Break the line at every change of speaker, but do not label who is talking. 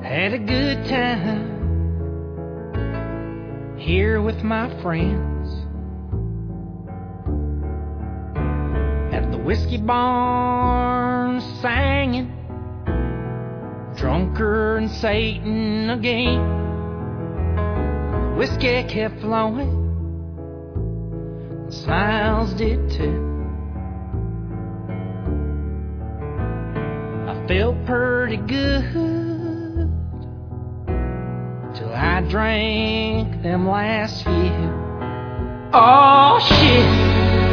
Had a good time here with my friends at the whiskey barn, singing, drunker than Satan again. Whiskey kept flowing, smiles did too. I felt pretty good till I drank them last few. Oh shit,